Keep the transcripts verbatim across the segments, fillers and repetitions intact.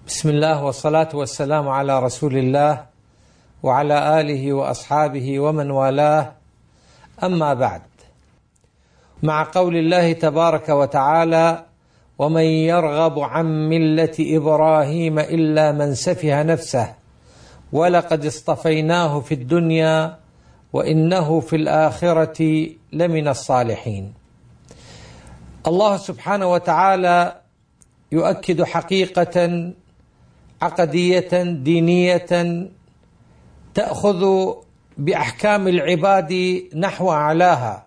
بسم الله والصلاة والسلام على رسول الله وعلى آله وأصحابه ومن والاه، أما بعد. مع قول الله تبارك وتعالى: ومن يرغب عن ملة إبراهيم إلا من سفه نفسه ولقد اصطفيناه في الدنيا وإنه في الآخرة لمن الصالحين. الله سبحانه وتعالى يؤكد حقيقة عقدية دينية تأخذ بأحكام العباد نحو أعلاها.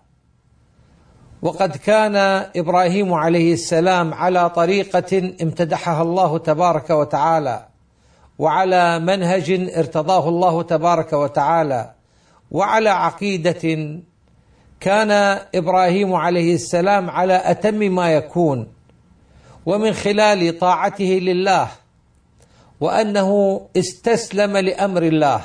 وقد كان إبراهيم عليه السلام على طريقة امتدحها الله تبارك وتعالى، وعلى منهج ارتضاه الله تبارك وتعالى، وعلى عقيدة كان إبراهيم عليه السلام على أتم ما يكون، ومن خلال طاعته لله، وأنه استسلم لأمر الله،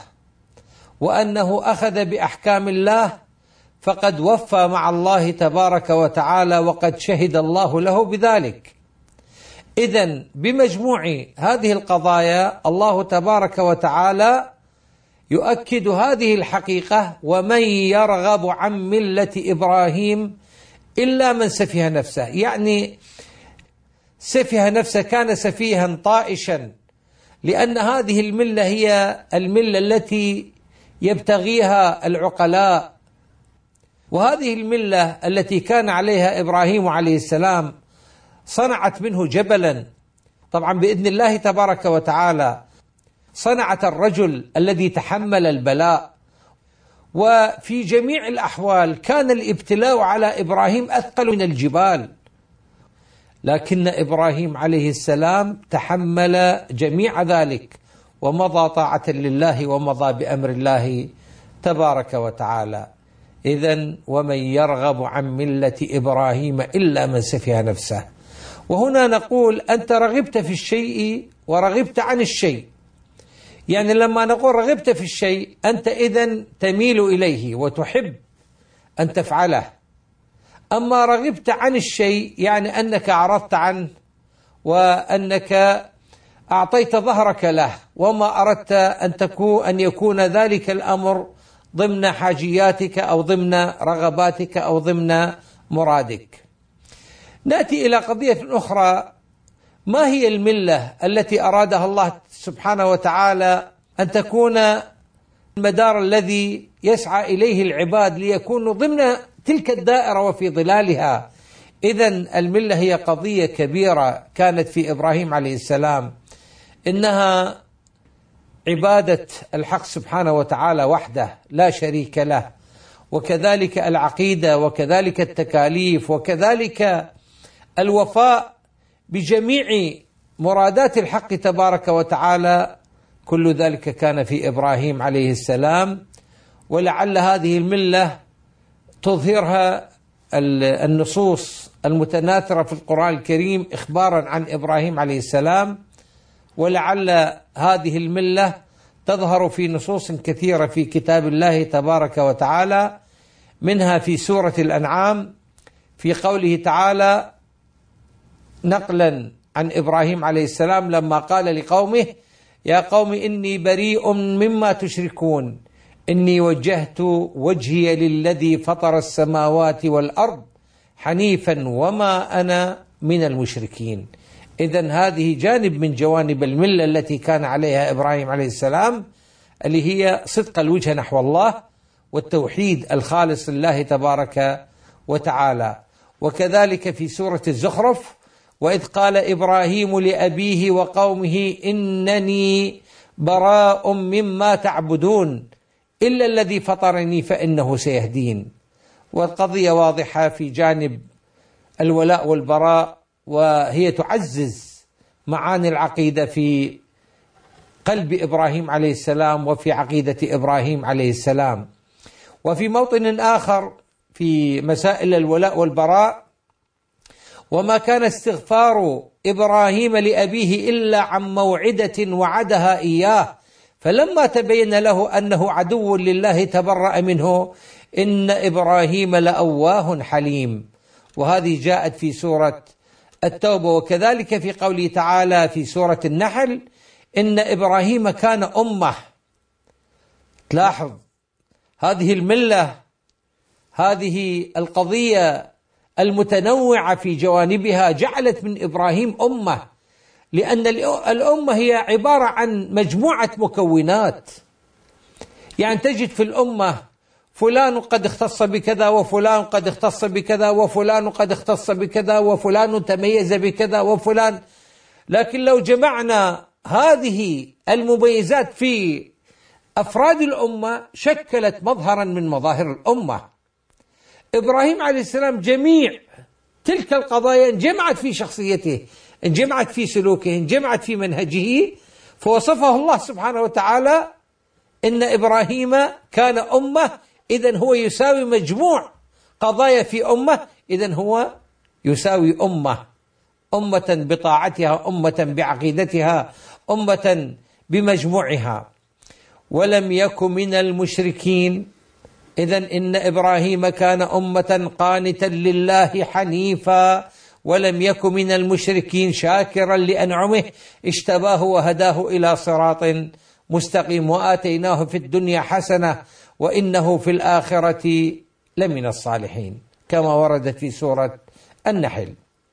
وأنه أخذ بأحكام الله، فقد وفى مع الله تبارك وتعالى، وقد شهد الله له بذلك. إذن بمجموع هذه القضايا الله تبارك وتعالى يؤكد هذه الحقيقة: ومن يرغب عن ملة إبراهيم إلا من سفه نفسه. يعني سفه نفسه، كان سفيها طائشا، لأن هذه الملة هي الملة التي يبتغيها العقلاء، وهذه الملة التي كان عليها إبراهيم عليه السلام صنعت منه جبلا. طبعا بإذن الله تبارك وتعالى صنعت الرجل الذي تحمل البلاء، وفي جميع الأحوال كان الابتلاء على إبراهيم أثقل من الجبال، لكن إبراهيم عليه السلام تحمل جميع ذلك ومضى طاعة لله ومضى بأمر الله تبارك وتعالى. إذن ومن يرغب عن ملة إبراهيم إلا من سفه نفسه. وهنا نقول أنت رغبت في الشيء ورغبت عن الشيء. يعني لما نقول رغبت في الشيء أنت إذن تميل إليه وتحب أن تفعله. أما رغبت عن الشيء يعني أنك أعرضت عنه، وأنك أعطيت ظهرك له، وما أردت أن تكون أن يكون ذلك الأمر ضمن حاجياتك أو ضمن رغباتك أو ضمن مرادك. نأتي إلى قضية أخرى: ما هي الملة التي أرادها الله سبحانه وتعالى أن تكون المدار الذي يسعى إليه العباد ليكونوا ضمن تلك الدائرة وفي ظلالها؟ إذن الملة هي قضية كبيرة كانت في إبراهيم عليه السلام، إنها عبادة الحق سبحانه وتعالى وحده لا شريك له، وكذلك العقيدة، وكذلك التكاليف، وكذلك الوفاء بجميع مرادات الحق تبارك وتعالى. كل ذلك كان في إبراهيم عليه السلام. ولعل هذه الملة تظهرها النصوص المتناثرة في القرآن الكريم إخبارا عن إبراهيم عليه السلام، ولعل هذه الملة تظهر في نصوص كثيرة في كتاب الله تبارك وتعالى، منها في سورة الأنعام في قوله تعالى نقلا عن إبراهيم عليه السلام لما قال لقومه: يا قوم إني بريء مما تشركون إني وجهت وجهي للذي فطر السماوات والأرض حنيفا وما أنا من المشركين. إذن هذه جانب من جوانب الملة التي كان عليها إبراهيم عليه السلام، اللي هي صدق الوجه نحو الله والتوحيد الخالص لله تبارك وتعالى. وكذلك في سورة الزخرف: وإذ قال إبراهيم لأبيه وقومه إنني براء مما تعبدون إلا الذي فطرني فإنه سيهدين. والقضية واضحة في جانب الولاء والبراء، وهي تعزز معاني العقيدة في قلب إبراهيم عليه السلام وفي عقيدة إبراهيم عليه السلام. وفي موطن آخر في مسائل الولاء والبراء: وما كان استغفار إبراهيم لأبيه إلا عن موعدة وعدها إياه فلما تبين له أنه عدو لله تبرأ منه إن إبراهيم لأواه حليم. وهذه جاءت في سورة التوبة. وكذلك في قوله تعالى في سورة النحل: إن إبراهيم كان أمة. تلاحظ هذه الملة، هذه القضية المتنوعة في جوانبها جعلت من إبراهيم أمة، لأن الأمة هي عبارة عن مجموعة مكونات. يعني تجد في الأمة فلان قد اختص بكذا، وفلان قد اختص بكذا، وفلان قد اختص بكذا، وفلان تميز بكذا، وفلان. لكن لو جمعنا هذه المميزات في أفراد الأمة شكلت مظهرا من مظاهر الأمة. إبراهيم عليه السلام جميع تلك القضايا انجمعت في شخصيته، انجمعت في سلوكه، انجمعت في منهجه، فوصفه الله سبحانه وتعالى إن إبراهيم كان أمة. إذن هو يساوي مجموع قضايا في أمة، إذن هو يساوي أمة، أمة بطاعتها، أمة بعقيدتها، أمة بمجموعها. ولم يكن من المشركين. إذن إن إبراهيم كان أمة قانتا لله حنيفا، ولم يكن من المشركين، شاكرا لأنعمه اجتباه وهداه إلى صراط مستقيم، وآتيناه في الدنيا حسنة وإنه في الآخرة لمن الصالحين، كما ورد في سورة النحل.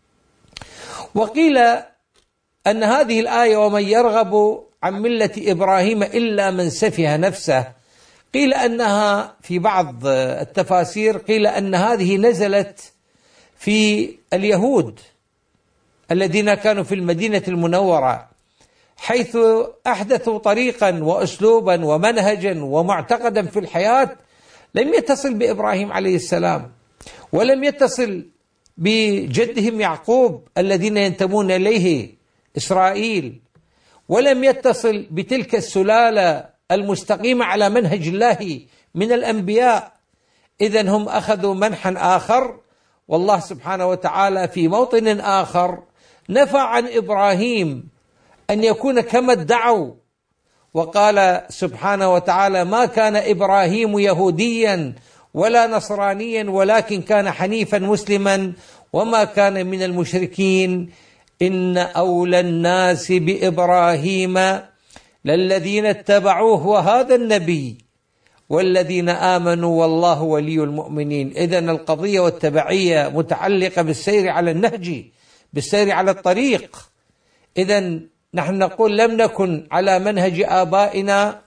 وقيل أن هذه الآية: ومن يرغب عن ملة إبراهيم إلا من سفه نفسه، قيل أنها في بعض التفاسير قيل أن هذه نزلت في اليهود الذين كانوا في المدينة المنورة، حيث أحدثوا طريقا وأسلوبا ومنهجا ومعتقدا في الحياة لم يتصل بإبراهيم عليه السلام، ولم يتصل بجدهم يعقوب الذين ينتمون إليه إسرائيل، ولم يتصل بتلك السلالة المستقيمة على منهج الله من الأنبياء. إذن هم أخذوا منحا آخر، والله سبحانه وتعالى في موطن آخر نفى عن إبراهيم أن يكون كما ادعوا، وقال سبحانه وتعالى: ما كان إبراهيم يهوديا ولا نصرانيا ولكن كان حنيفا مسلما وما كان من المشركين إن أولى الناس بإبراهيم للذين اتبعوه وهذا النبي والذين آمنوا والله ولي المؤمنين. إذن القضية والتبعية متعلقة بالسير على النهج، بالسير على الطريق. إذن نحن نقول لم نكن على منهج آبائنا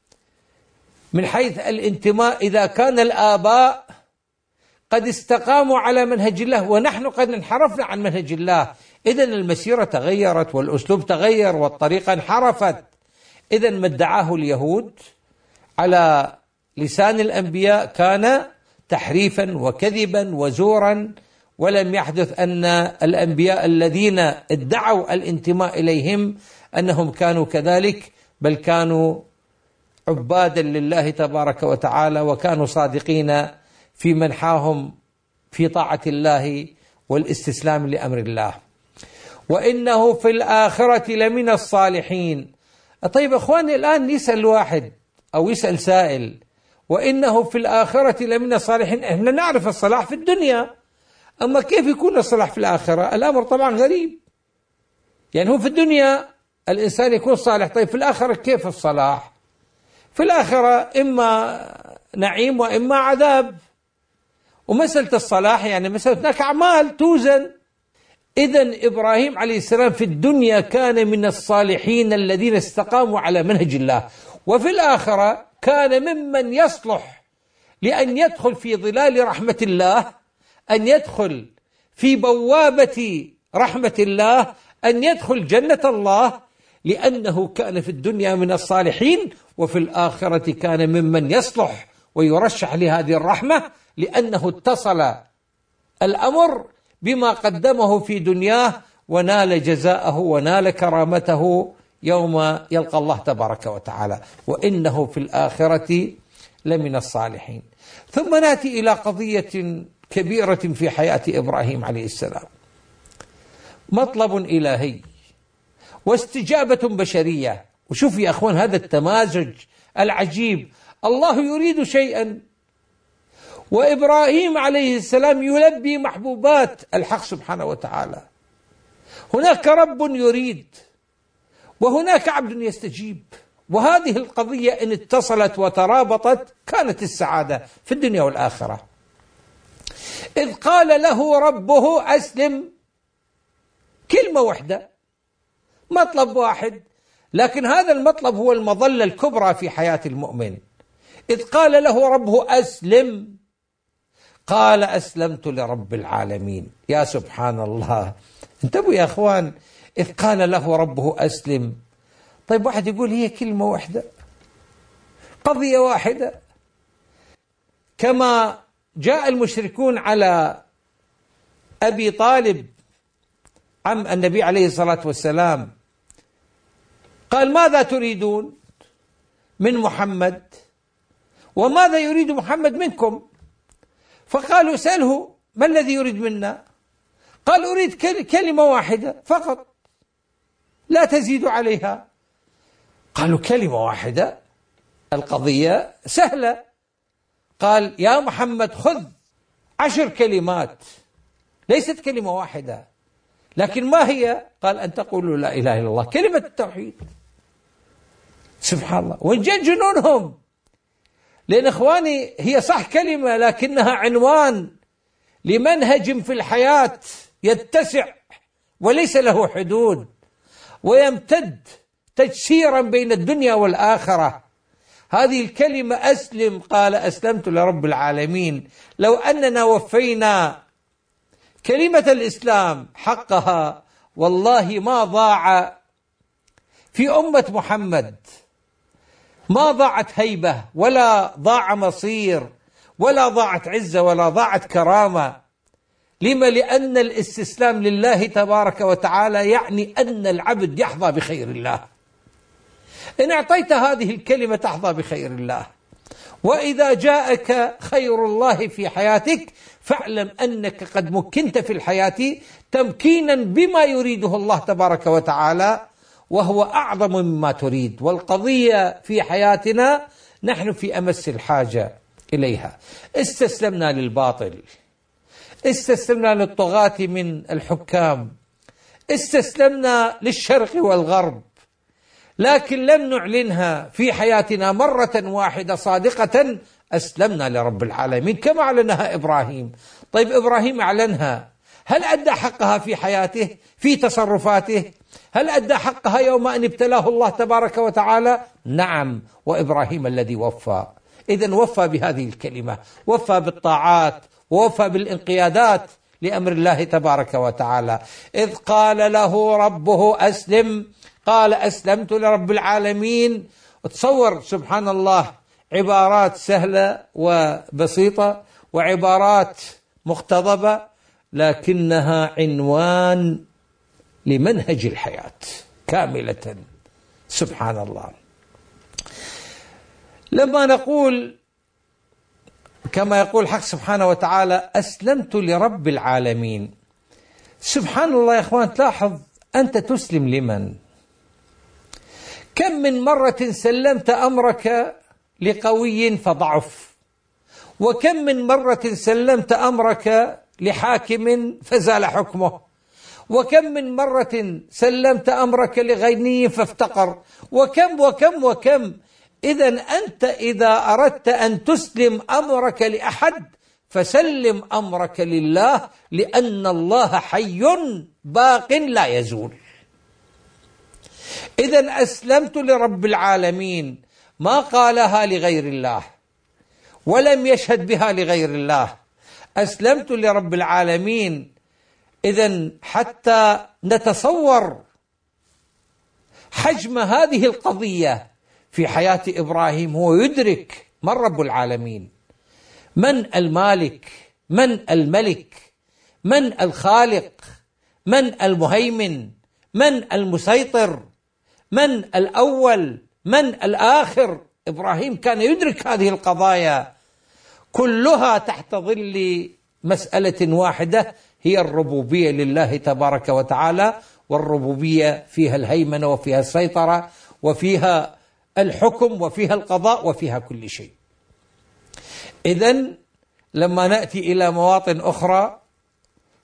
من حيث الانتماء إذا كان الآباء قد استقاموا على منهج الله ونحن قد انحرفنا عن منهج الله. إذن المسيرة تغيرت والأسلوب تغير والطريقة انحرفت. إذن ما ادعاه اليهود على لسان الأنبياء كان تحريفا وكذبا وزورا، ولم يحدث أن الأنبياء الذين ادعوا الانتماء إليهم أنهم كانوا كذلك، بل كانوا عبادا لله تبارك وتعالى، وكانوا صادقين في منحاهم في طاعة الله والاستسلام لأمر الله. وإنه في الآخرة لمن الصالحين. طيب أخواني، الآن يسأل واحد أو يسأل سائل: وإنه في الآخرة لمن الصالحين، إحنا نعرف الصلاح في الدنيا، أما كيف يكون الصلاح في الآخرة؟ الأمر طبعا غريب. يعني هو في الدنيا الإنسان يكون صالح، طيب في الآخرة كيف الصلاح؟ في الآخرة إما نعيم وإما عذاب. ومسألة الصلاح يعني مسألة هناك أعمال توزن. إذن إبراهيم عليه السلام في الدنيا كان من الصالحين الذين استقاموا على منهج الله، وفي الآخرة كان ممن يصلح لأن يدخل في ظلال رحمة الله، أن يدخل في بوابة رحمة الله، أن يدخل جنة الله، لأنه كان في الدنيا من الصالحين، وفي الآخرة كان ممن يصلح ويرشح لهذه الرحمة، لأنه اتصل الأمر بما قدمه في دنياه ونال جزاءه ونال كرامته يوم يلقى الله تبارك وتعالى. وإنه في الآخرة لمن الصالحين. ثم نأتي إلى قضية كبيرة في حياة إبراهيم عليه السلام، مطلب إلهي واستجابة بشرية. وشوف يا أخوان هذا التمازج العجيب، الله يريد شيئا وإبراهيم عليه السلام يلبي محبوبات الحق سبحانه وتعالى. هناك رب يريد وهناك عبد يستجيب، وهذه القضية إن اتصلت وترابطت كانت السعادة في الدنيا والآخرة. إذ قال له ربه أسلم، كلمة واحدة، مطلب واحد، لكن هذا المطلب هو المظلة الكبرى في حياة المؤمن. إذ قال له ربه أسلم، قال أسلمت لرب العالمين. يا سبحان الله، انتبهوا يا أخوان، إذ قال له ربه أسلم. طيب واحد يقول هي كلمة واحدة، قضية واحدة، كما جاء المشركون على أبي طالب عم النبي عليه الصلاة والسلام، قال ماذا تريدون من محمد وماذا يريد محمد منكم؟ فقالوا سأله ما الذي يريد منا؟ قال أريد كلمة واحدة فقط لا تزيد عليها. قالوا كلمة واحدة، القضية سهلة. قال يا محمد خذ عشر كلمات، ليست كلمة واحدة، لكن ما هي؟ قال أن تقولوا لا إله إلا الله، كلمة التوحيد. سبحان الله، وإن جاء جنونهم، لأن إخواني هي صح كلمة لكنها عنوان لمنهج في الحياة يتسع وليس له حدود، ويمتد تجسيرا بين الدنيا والآخرة. هذه الكلمة أسلم، قال أسلمت لرب العالمين. لو أننا وفينا كلمة الإسلام حقها والله ما ضاع في أمة محمد، ما ضاعت هيبة ولا ضاع مصير ولا ضاعت عزة ولا ضاعت كرامة. لما؟ لأن الاستسلام لله تبارك وتعالى يعني أن العبد يحظى بخير الله. إن أعطيت هذه الكلمة تحظى بخير الله، وإذا جاءك خير الله في حياتك فاعلم أنك قد مكنت في الحياة تمكينا بما يريده الله تبارك وتعالى، وهو أعظم مما تريد. والقضية في حياتنا نحن في أمس الحاجة إليها. استسلمنا للباطل، استسلمنا للطغاة من الحكام، استسلمنا للشرق والغرب، لكن لم نعلنها في حياتنا مرة واحدة صادقة. أسلمنا لرب العالمين كما أعلنها إبراهيم. طيب إبراهيم أعلنها، هل أدى حقها في حياته في تصرفاته؟ هل أدى حقها يوم أن ابتلاه الله تبارك وتعالى؟ نعم، وإبراهيم الذي وفى. إذن وفى بهذه الكلمة، وفى بالطاعات ووفى بالانقيادات لأمر الله تبارك وتعالى. إذ قال له ربه أسلم، قال أسلمت لرب العالمين. تصور سبحان الله، عبارات سهلة وبسيطة وعبارات مقتضبة، لكنها عنوان لمنهج الحياة كاملة. سبحان الله. لما نقول كما يقول الحق سبحانه وتعالى أسلمت لرب العالمين، سبحان الله يا أخوان، تلاحظ أنت تسلم لمن؟ كم من مرة سلمت أمرك لقوي فضعف، وكم من مرة سلمت أمرك لحاكم فزال حكمه، وكم من مرة سلمت أمرك لغني فافتقر، وكم وكم وكم. إذن أنت إذا أردت أن تسلم أمرك لأحد فسلم أمرك لله، لأن الله حي باق لا يزول. إذن أسلمت لرب العالمين ما قالها لغير الله ولم يشهد بها لغير الله، أسلمت لرب العالمين. إذن حتى نتصور حجم هذه القضية في حياة إبراهيم، هو يدرك من رب العالمين، من المالك، من الملك، من الخالق، من المهيمن، من المسيطر، من الأول، من الآخر. إبراهيم كان يدرك هذه القضايا كلها تحت ظل مسألة واحدة، هي الربوبية لله تبارك وتعالى. والربوبية فيها الهيمنة وفيها السيطرة وفيها الحكم وفيها القضاء وفيها كل شيء. إذن لما نأتي إلى مواطن أخرى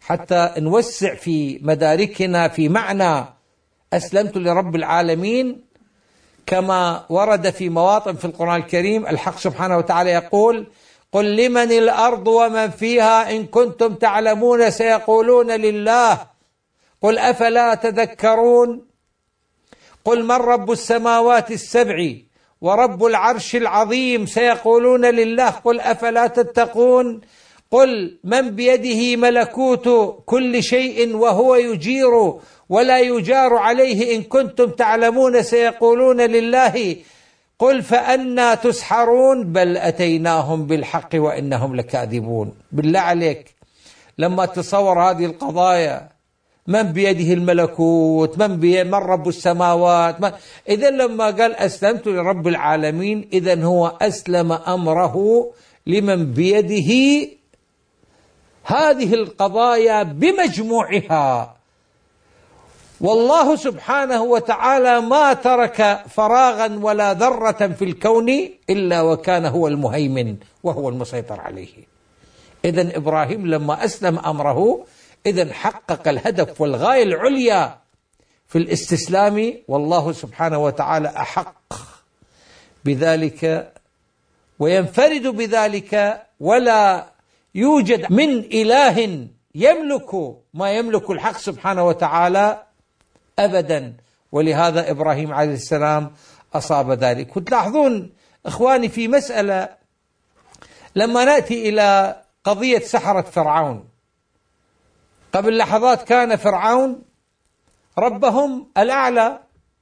حتى نوسع في مداركنا في معنى أسلمت لرب العالمين، كما ورد في مواطن في القرآن الكريم الحق سبحانه وتعالى يقول: قل لمن الأرض ومن فيها إن كنتم تعلمون سيقولون لله قل أفلا تذكرون. قل من رب السماوات السبع ورب العرش العظيم سيقولون لله قل أفلا تتقون. قل من بيده ملكوت كل شيء وهو يجير ولا يجار عليه إن كنتم تعلمون سيقولون لله قل فأنا تسحرون بل أتيناهم بالحق وإنهم لكاذبون. بالله عليك لما تصور هذه القضايا، من بيده الملكوت، من, بي من رب السماوات، من إذن لما قال أسلمت لرب العالمين إذن هو أسلم أمره لمن بيده هذه القضايا بمجموعها. والله سبحانه وتعالى ما ترك فراغا ولا ذرة في الكون إلا وكان هو المهيمن وهو المسيطر عليه. إذن إبراهيم لما أسلم أمره إذن حقق الهدف والغاية العليا في الاستسلام، والله سبحانه وتعالى أحق بذلك وينفرد بذلك، ولا يوجد من إله يملك ما يملك الحق سبحانه وتعالى أبدا. ولهذا إبراهيم عليه السلام أصاب ذلك. وتلاحظون إخواني في مسألة، لما نأتي إلى قضية سحرة فرعون، قبل لحظات كان فرعون ربهم الأعلى،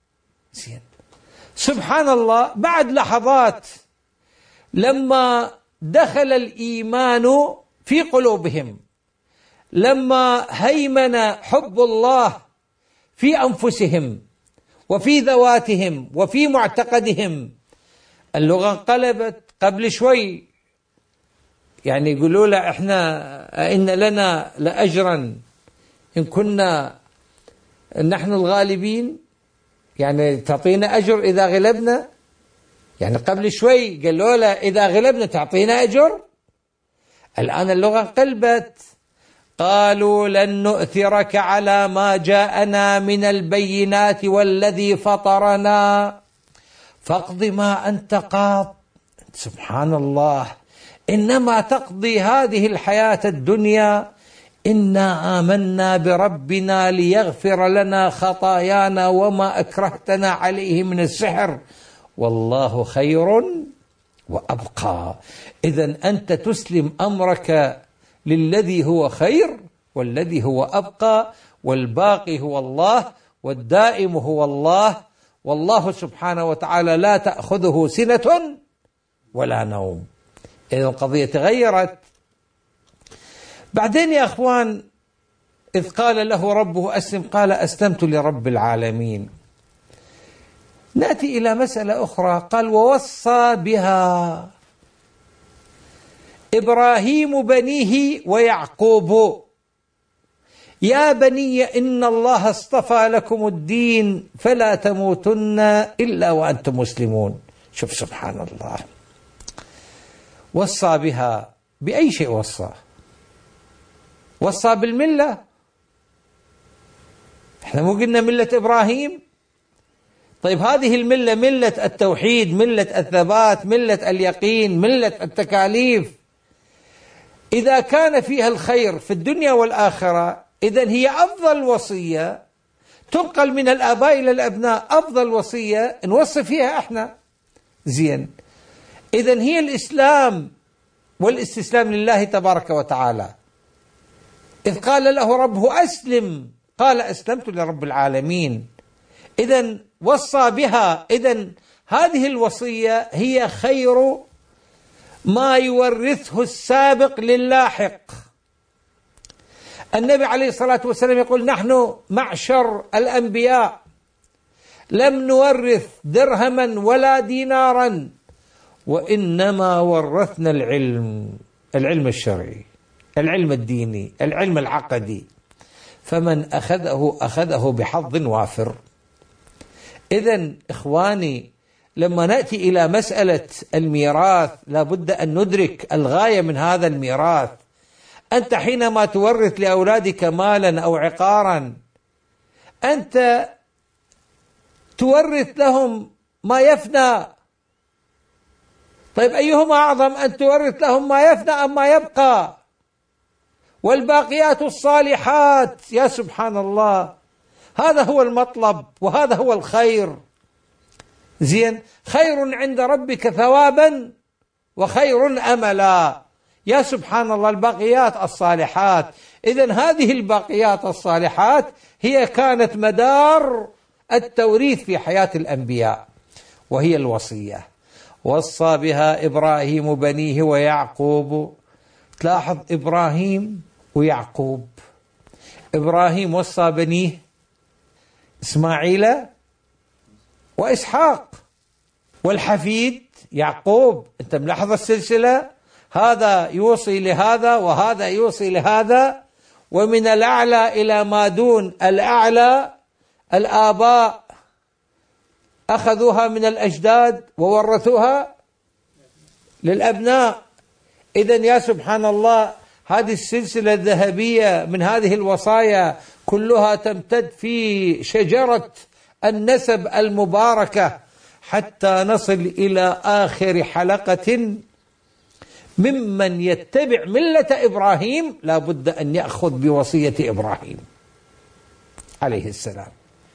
سبحان الله بعد لحظات لما دخل الإيمان في قلوبهم، لما هيمن حب الله في أنفسهم وفي ذواتهم وفي معتقدهم، اللغة انقلبت. قبل شوي يعني يقولوا له إحنا إن لنا لأجرا إن كنا نحن الغالبين، يعني تعطينا أجر إذا غلبنا. يعني قبل شوي قالوا له إذا غلبنا تعطينا أجر، الآن اللغة انقلبت. قالوا لن نؤثرك على ما جاءنا من البينات والذي فطرنا فاقض ما أنت قاض. سبحان الله، إنما تقضي هذه الحياة الدنيا، إنا آمنا بربنا ليغفر لنا خطايانا وما أكرهتنا عليه من السحر والله خير وأبقى. إذن أنت تسلم أمرك للذي هو خير والذي هو أبقى، والباقي هو الله والدائم هو الله، والله سبحانه وتعالى لا تأخذه سنة ولا نوم. إذن القضية تغيرت. بعدين يا أخوان إذ قال له ربه أسلم قال أسلمت لرب العالمين. نأتي إلى مسألة أخرى، قال ووصى بها إبراهيم بنيه ويعقوب يا بني إن الله اصطفى لكم الدين فلا تموتن إلا وأنتم مسلمون. شوف سبحان الله، وصى بها بأي شيء؟ وصى وصى بالملة. احنا مو قلنا ملة إبراهيم؟ طيب هذه الملة ملة التوحيد، ملة الثبات، ملة اليقين، ملة التكاليف، إذا كان فيها الخير في الدنيا والآخرة إذن هي أفضل وصية تنقل من الآباء إلى الأبناء، أفضل وصية نوصي فيها احنا. زين، إذن هي الإسلام والاستسلام لله تبارك وتعالى. إذ قال له ربه أسلم قال أسلمت لرب العالمين. إذن وصى بها. إذن هذه الوصية هي خير ما يورثه السابق للاحق. النبي عليه الصلاة والسلام يقول نحن معشر الأنبياء لم نورث درهما ولا دينارا وإنما ورثنا العلم، العلم الشرعي، العلم الديني، العلم العقدي، فمن أخذه أخذه بحظ وافر. إذن إخواني لما نأتي إلى مسألة الميراث لابد أن ندرك الغاية من هذا الميراث. أنت حينما تورث لأولادك مالا أو عقارا أنت تورث لهم ما يفنى. طيب أيهما أعظم، أن تورث لهم ما يفنى أم ما يبقى؟ والباقيات الصالحات، يا سبحان الله، هذا هو المطلب وهذا هو الخير. زين، خير عند ربك ثوابا وخير أملا، يا سبحان الله، الباقيات الصالحات. إذن هذه الباقيات الصالحات هي كانت مدار التوريث في حياة الأنبياء، وهي الوصية. وصى بها إبراهيم بنيه ويعقوب. تلاحظ إبراهيم ويعقوب. إبراهيم وصى بنيه إسماعيل وإسحاق، والحفيد يعقوب. أنت ملاحظ السلسلة، هذا يوصي لهذا وهذا يوصي لهذا، ومن الأعلى إلى ما دون الأعلى الآباء أخذوها من الأجداد وورثوها للأبناء. إذن يا سبحان الله، هذه السلسلة الذهبية من هذه الوصايا كلها تمتد في شجرة النسب المباركة حتى نصل إلى آخر حلقة. ممن يتبع ملة إبراهيم لا بد أن يأخذ بوصية إبراهيم عليه السلام.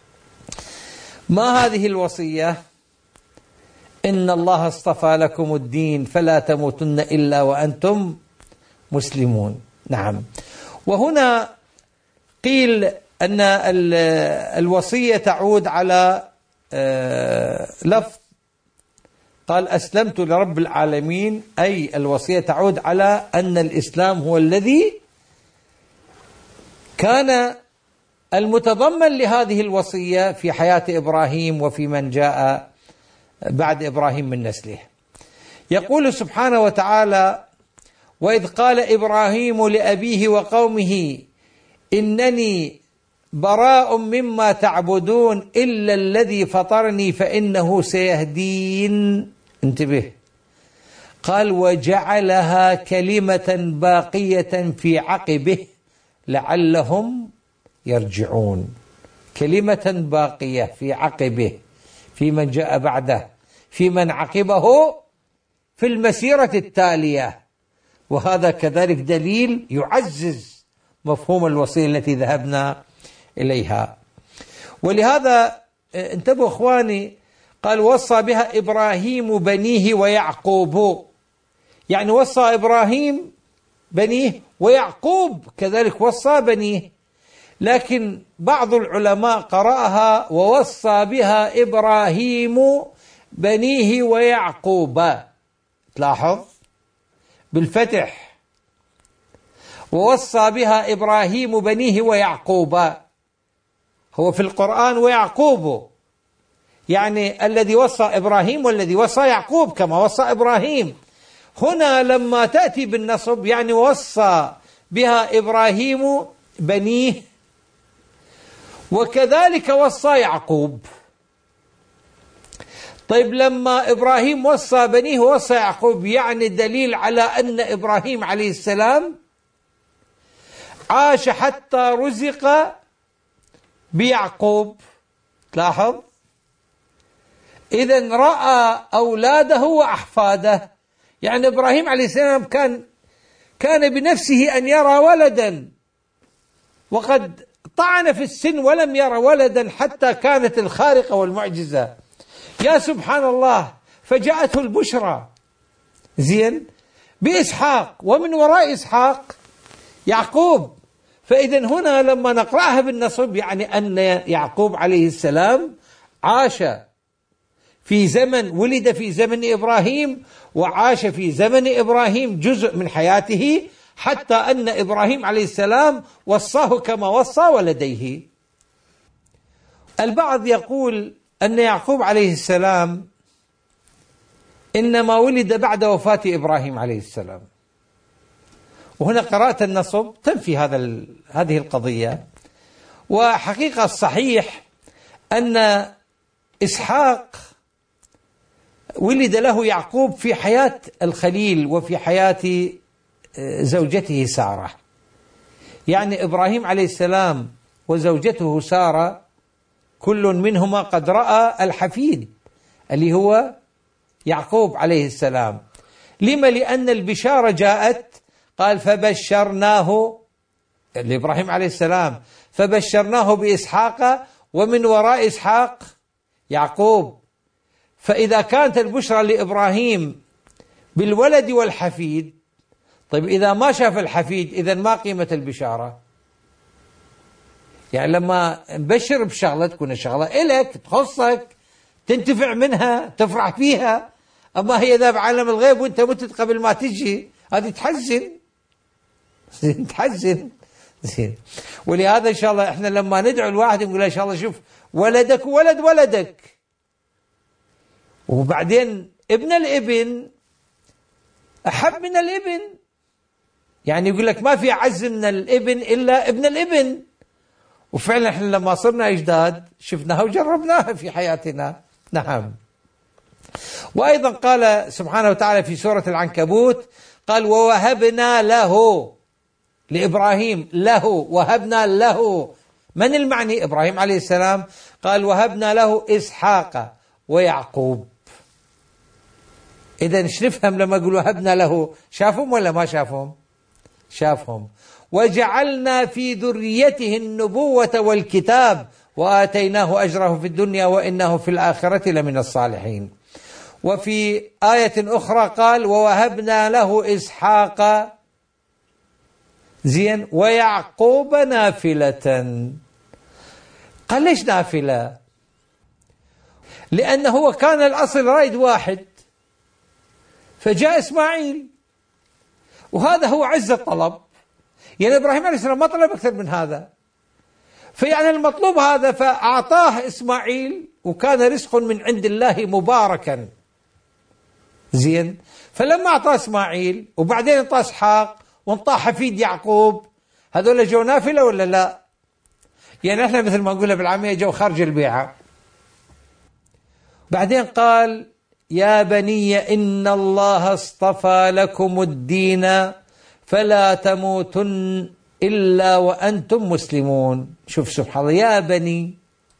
ما هذه الوصية؟ إن الله اصطفى لكم الدين فلا تموتن إلا وأنتم مسلمون. نعم. وهنا قيل أن الوصية تعود على لفظ قال أسلمت لرب العالمين، أي الوصية تعود على أن الإسلام هو الذي كان المتضمن لهذه الوصية في حياة إبراهيم وفي من جاء بعد إبراهيم من نسله. يقول سبحانه وتعالى: وإذ قال إبراهيم لأبيه وقومه إنني براء مما تعبدون إلا الذي فطرني فإنه سيهدين. انتبه، قال: وجعلها كلمة باقية في عقبه لعلهم يرجعون. كلمة باقية في عقبه، في من جاء بعده، في من عقبه في المسيرة التالية. وهذا كذلك دليل يعزز مفهوم الوصية التي ذهبنا إليها. ولهذا انتبهوا إخواني، قال: وصى بها إبراهيم بنيه ويعقوب، يعني وصى إبراهيم بنيه ويعقوب كذلك وصى بنيه. لكن بعض العلماء قرأها ووصى بها إبراهيم بنيه ويعقوب. تلاحظ بالفتح، ووصى بها إبراهيم بنيه ويعقوب. هو في القرآن ويعقوب، يعني الذي وصى إبراهيم والذي وصى يعقوب كما وصى إبراهيم. هنا لما تأتي بالنصب يعني وصى بها إبراهيم بنيه وكذلك وصى يعقوب. طيب لما إبراهيم وصى بنيه ووصى يعقوب، يعني دليل على أن إبراهيم عليه السلام عاش حتى رزق بيعقوب. تلاحظ، إذن رأى أولاده وأحفاده. يعني إبراهيم عليه السلام كان كان بنفسه أن يرى ولدا، وقد طعن في السن ولم يرى ولدا حتى كانت الخارقة والمعجزة. يا سبحان الله، فجاءته البشرى زين بإسحاق، ومن وراء إسحاق يعقوب. فإذن هنا لما نقرأها بالنصب يعني أن يعقوب عليه السلام عاش في زمن، ولد في زمن إبراهيم وعاش في زمن إبراهيم جزء من حياته، حتى أن إبراهيم عليه السلام وصاه كما وصى ولديه. البعض يقول أن يعقوب عليه السلام إنما ولد بعد وفاة إبراهيم عليه السلام، وهنا قراءة النصب تنفي هذا هذه القضية. وحقيقة الصحيح أن إسحاق ولد له يعقوب في حياة الخليل وفي حياة زوجته سارة يعني إبراهيم عليه السلام وزوجته سارة كل منهما قد رأى الحفيد اللي هو يعقوب عليه السلام. لما؟ لأن البشارة جاءت، قال فبشرناه لإبراهيم عليه السلام، فبشرناه بإسحاق ومن وراء إسحاق يعقوب. فإذا كانت البشرى لإبراهيم بالولد والحفيد، طيب إذا ما شاف الحفيد إذن ما قيمة البشارة؟ يعني لما نبشر بشغلة تكون الشغلة إلك تخصك تنتفع منها تفرح فيها، أما هي ذا بعالم الغيب وانت متت قبل ما تجي، هذه تحزن تحزن زين. ولهذا إن شاء الله إحنا لما ندعو الواحد نقول إن شاء الله شوف ولدك ولد ولدك، وبعدين ابن الابن أحب من الابن، يعني يقول لك ما في أعز من الابن إلا ابن الابن. وفعلا احنا لما صرنا أجداد شفناها وجربناها في حياتنا. نعم. وأيضا قال سبحانه وتعالى في سورة العنكبوت، قال ووهبنا له لإبراهيم، له وهبنا له، من المعني؟ إبراهيم عليه السلام. قال وهبنا له إسحاق ويعقوب. إذن ايش نفهم لما يقول وهبنا له؟ شافهم ولا ما شافهم؟ شافهم. وجعلنا في ذريته النبوة والكتاب وآتيناه أجره في الدنيا وإنه في الآخرة لمن الصالحين. وفي آية أخرى قال ووهبنا له إسحاق زين ويعقوب نافلة. قال ليش نافلة؟ لأنه هو كان الأصل رايد واحد، فجاء إسماعيل، وهذا هو عز الطلب. يعني إبراهيم عليه السلام ما طلب أكثر من هذا، فيعني المطلوب هذا فأعطاه إسماعيل، وكان رزق من عند الله مباركا زين. فلما أعطاه إسماعيل وبعدين أعطاه إسحاق وانطاه حفيد يعقوب، هذول جو نافلة ولا لا؟ يعني احنا مثل ما نقولها بالعامية جو خارج البيعة. بعدين قال يا بني إن الله اصطفى لكم الدين فلا تموتن إلا وأنتم مسلمون. شوف سبحان الله، يا بني،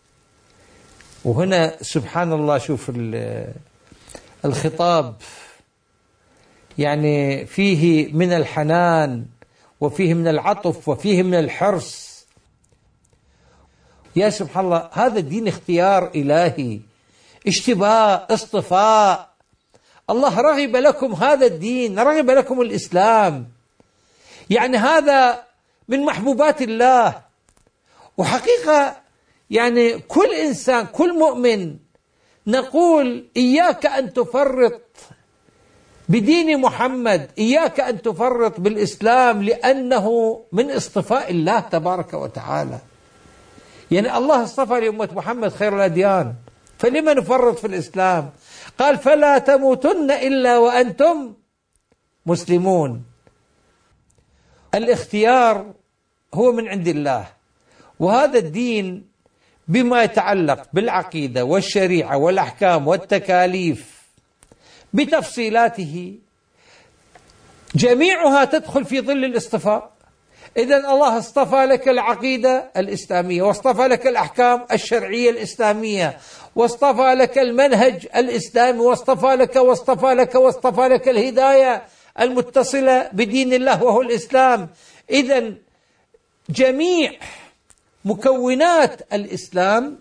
وهنا سبحان الله شوف الخطاب يعني فيه من الحنان وفيه من العطف وفيه من الحرص. يا سبحان الله، هذا الدين اختيار إلهي، اشتباء، اصطفاء. الله رغب لكم هذا الدين، رغب لكم الإسلام، يعني هذا من محبوبات الله. وحقيقة يعني كل إنسان كل مؤمن نقول إياك أن تفرط بدين محمد، إياك أن تفرط بالإسلام، لأنه من اصطفاء الله تبارك وتعالى. يعني الله اصطفى لأمة محمد خير الأديان، فلما نفرط في الإسلام؟ قال فلا تموتن إلا وأنتم مسلمون. الاختيار هو من عند الله، وهذا الدين بما يتعلق بالعقيدة والشريعة والأحكام والتكاليف بتفصيلاته جميعها تدخل في ظل الاصطفاء. إذن الله اصطفى لك العقيدة الإسلامية، واصطفى لك الأحكام الشرعية الإسلامية، واصطفى لك المنهج الإسلامي، واصطفى لك واصطفى لك واصطفى لك الهداية المتصلة بدين الله وهو الإسلام. إذن جميع مكونات الإسلام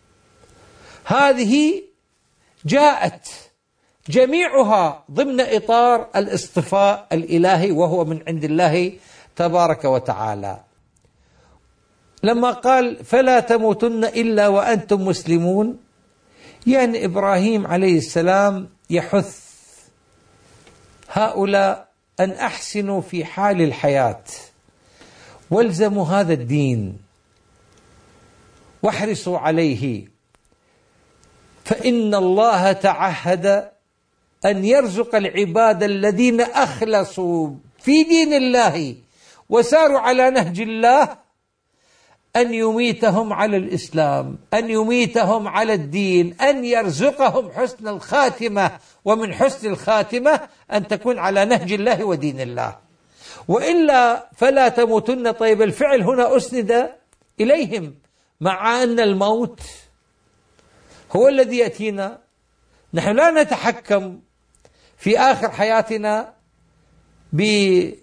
هذه جاءت جميعها ضمن إطار الاصطفاء الإلهي، وهو من عند الله تبارك وتعالى. لما قال فلا تموتن إلا وأنتم مسلمون، يعني إبراهيم عليه السلام يحث هؤلاء أن أحسنوا في حال الحياة، والزموا هذا الدين واحرصوا عليه، فإن الله تعهد أن يرزق العباد الذين أخلصوا في دين الله وساروا على نهج الله أن يميتهم على الإسلام، أن يميتهم على الدين، أن يرزقهم حسن الخاتمة، ومن حسن الخاتمة أن تكون على نهج الله ودين الله. وإلا فلا تموتن. طيب الفعل هنا أسند إليهم، مع أن الموت هو الذي يأتينا. نحن لا نتحكم في آخر حياتنا بالحال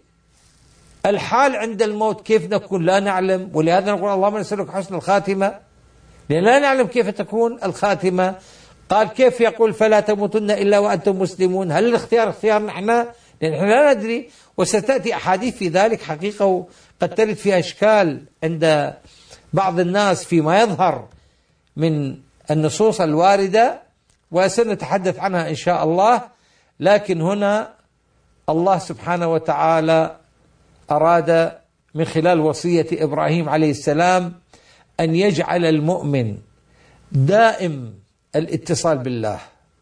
عند الموت كيف نكون، لا نعلم. ولهذا نقول اللهم نسألك حسن الخاتمة، لأن لا نعلم كيف تكون الخاتمة. قال كيف يقول فلا تموتن إلا وأنتم مسلمون؟ هل الاختيار اختيار نحن؟ لأن نحن لا ندري، وستأتي أحاديث في ذلك حقيقة، وقد ترد فيها إشكال عند بعض الناس فيما يظهر من النصوص الواردة، وسنتحدث عنها إن شاء الله. لكن هنا الله سبحانه وتعالى أراد من خلال وصية إبراهيم عليه السلام أن يجعل المؤمن دائم الاتصال بالله،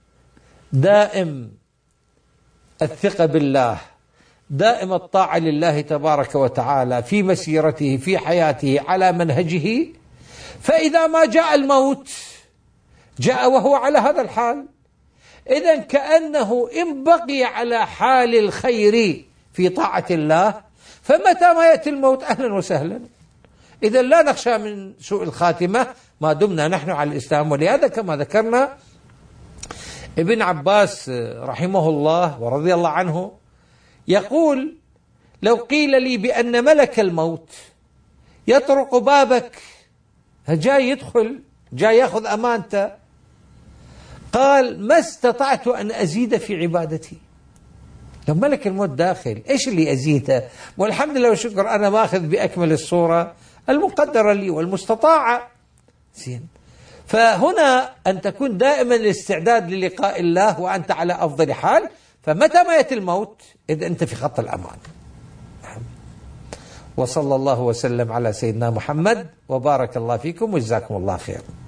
دائم الثقة بالله، دائم الطاعة لله تبارك وتعالى في مسيرته في حياته على منهجه. فإذا ما جاء الموت جاء وهو على هذا الحال. إذن كأنه إن بقي على حال الخير في طاعة الله، فمتى ما يأتي الموت أهلا وسهلا. إذن لا نخشى من سوء الخاتمة ما دمنا نحن على الإسلام. ولهذا كما ذكرنا ابن عباس رحمه الله ورضي الله عنه يقول: لو قيل لي بأن ملك الموت يطرق بابك، جاي يدخل جاي يأخذ أمانته، قال ما استطعت أن أزيد في عبادتي. لو ملك الموت داخل إيش اللي أزيده؟ والحمد لله والشكر أنا ماخذ بأكمل الصورة المقدرة لي والمستطاعة. زين. فهنا أن تكون دائما الاستعداد للقاء الله وأنت على أفضل حال، فمتى ما يأتي الموت إذا أنت في خط الأمان. وصلى الله وسلم على سيدنا محمد، وبارك الله فيكم وجزاكم الله خير.